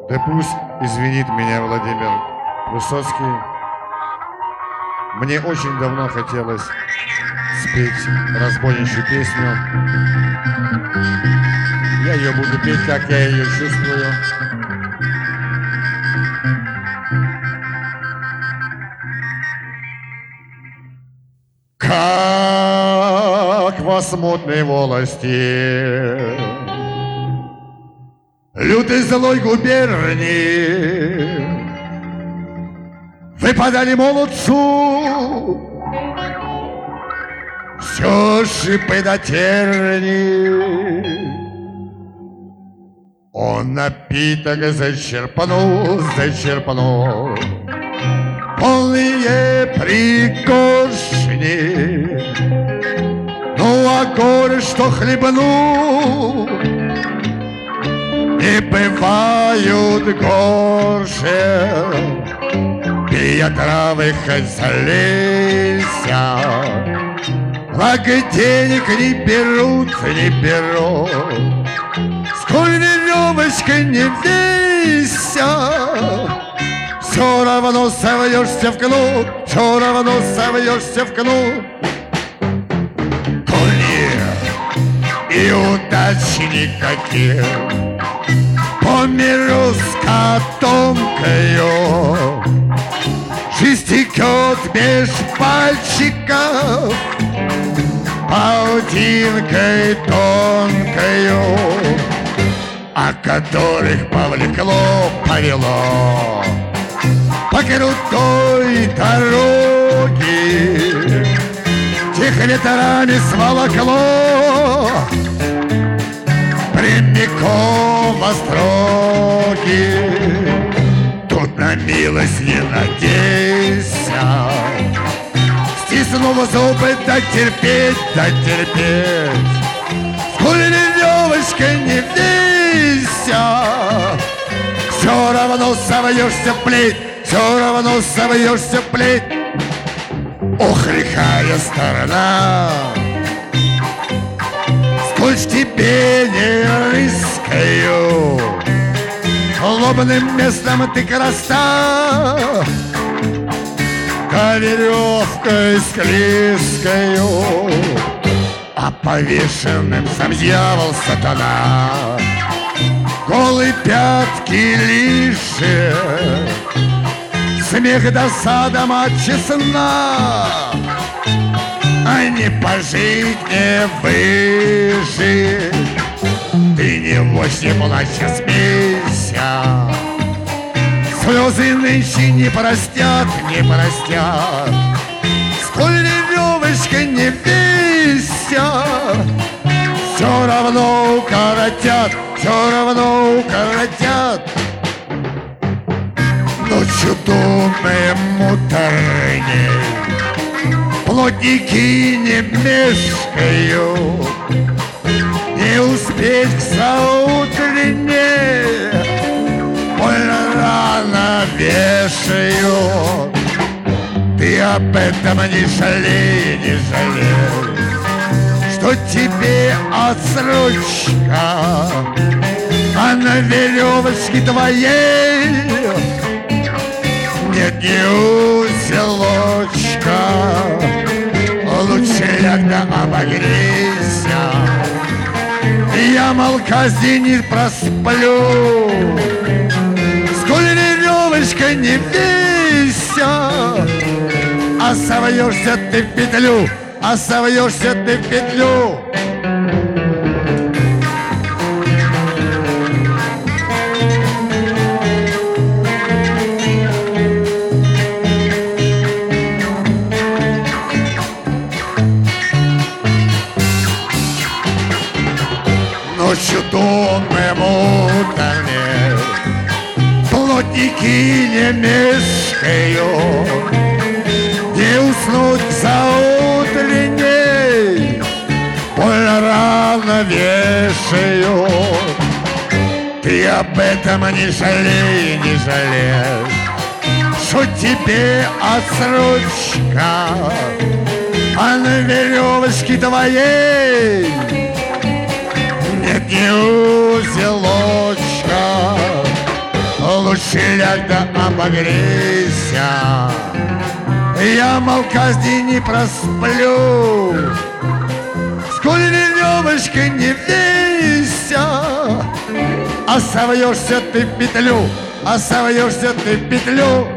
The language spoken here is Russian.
Да пусть извинит меня Владимир Высоцкий. Мне очень давно хотелось спеть разбойничью песню. Я ее буду петь, как я ее чувствую. Как во смутной волости лютой злой губернии выпадали молодцу все шипы до терни. Он напиток зачерпнул, полные пригоршни. Ну а горе, что хлебнул, не бывают горше. Пия травы хоть залейся, благо денег не берут. Сколь веревочкой не вейся, все равно совьешься в кнут, все равно совьешься в кнут. Коль нет и удачи никаких, по миру с котомкою жизнь текет меж пальчиков паутинкой тонкою, о которых повело по крутой дороге, тихо ветрами сволокло прямиком во строги. Тут на милость не надейся, стиснув зубы, дотерпеть. Сколь веревочкой не вейся, все равно совьешься в плеть, все равно совьешься в плеть. Ох, лихая сторона, сколь ж тебе не рыскаю, лобным местом ты красна, да веревкой склизкою, а повешенным сам дьявол сатана. Голые пятки лишь, смех досада от честна, а не пожить, не выжить. Ты не вовсе плача, смейся, слезы нынче не простят. Сколь веревочка не вейся, все равно укоротят. Ночью думы муторней, плотники не мешкают, не успеть к заутрене, больно рано вешают. Ты об этом не жалей, что тебе отсрочка, а на веревочке твоей нет ни узелочка. Лучше лягда обогрейся, я молка здесь не просплю. Сколь веревочка не вейся, а совьешься ты в петлю. Ночью думы муторные, плотники не мешкают, не уснуть к заутренней, больно рано вешают. Ты об этом не жалей, что тебе отсрочка, а на веревочке твоей нет ни узелочка. Ляг да обогрейся, я, мол, казни не просплю. Сколь веревочкой не вейся, а совьешься ты в петлю, а совьешься ты в петлю.